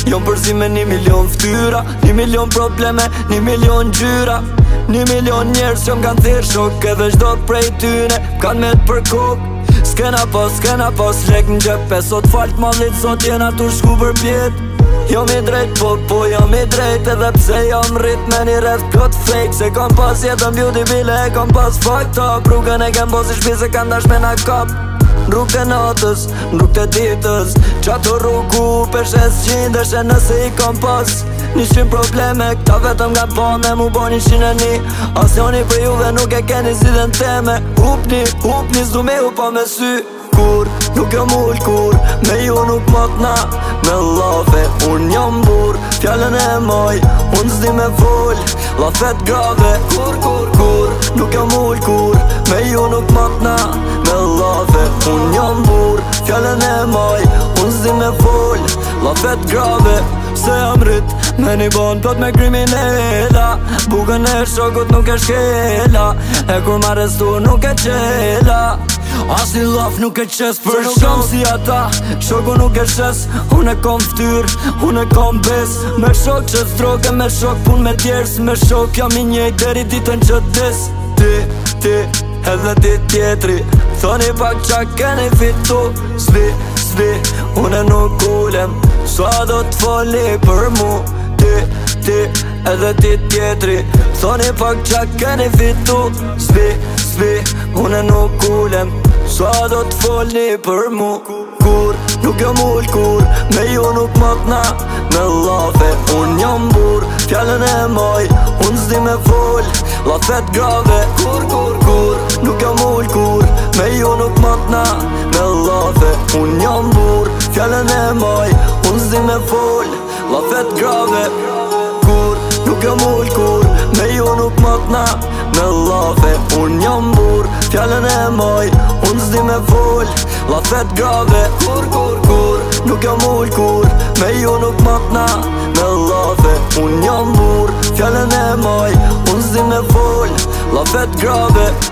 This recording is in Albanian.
Jom përzi me 1 milion ftyra, 1 milion probleme, 1 milion gjyra, 1 milion njerës që m'kan thirë shok, edhe çdo prej tyne m'kan me t'për kok. S'kena pas lek n'gjepe, sot falt mallit, sot jena tu shku për pjet. Jom i drejt, po jom i drejt, edhe pse jom rrit me një rreth plot fake. Se kom pas jetën beauty bile, e kom pas fucked up. Rrugën e kem bosi shpi se kan dash me na kap. Rrugë të natës, rrugë të ditës, qato rrugu peshes qindesh. E nëse i kom pas 100 probleme, këta vetëm nga bane mu bo 101. Asjoni për juve nuk e keni zidhen teme. Hupni, s'du me hu pa me sy. Kur, nuk jom ull kur, me ju nuk motna. Me lafe, unë jom bur, fjallën e moj, unë s'di me full, lafet grave. Kur, nuk jom ull kur, me ju nuk motna. Me lafe, unë jom bur, fjallën e moj, unë s'di me full, lafet grave. Se jam rrit, me një bon plot me kriminella. Bukën e shokut nuk e shkela, e kur ma restu nuk e qela. As një laf nuk e qes për nuk kom si ata, shoku nuk e shes. Unë e kom ftyr, unë e kom bes. Me shok që s'droge, me shok pun me tjerës. Me shok jam i njejt deri ditën që des. Ti, edhe ti tjetri, thoni pak qa keni fitu. Svi, unë nuk ulem, sua do t'foli për mu. Ti, edhe ti tjetri, thoni pak qa keni fitu. Svi, unë nuk ulem, sua do t'folni për mu. Kur, nuk jom ull kur, me ju nuk motna. Me lafe, unë jom bur, fjallën e moj, unë s'di me full, lafet grave. Kur, nuk jom ull kur, me ju nuk motna. Me lafe, unë jom bur, fjallën e moj, unë s'di me full, lafet grave. Kur, nuk jom ull kur, me ju nuk motna. Me lafe, unë jom bur, fjallën e moj, unë s'di me full, lafet grave. Kur, nuk jom ull kur, me ju nuk motna. Me lafe, unë jom bur, fjallën e moj, unë s'di me full, lafet grave.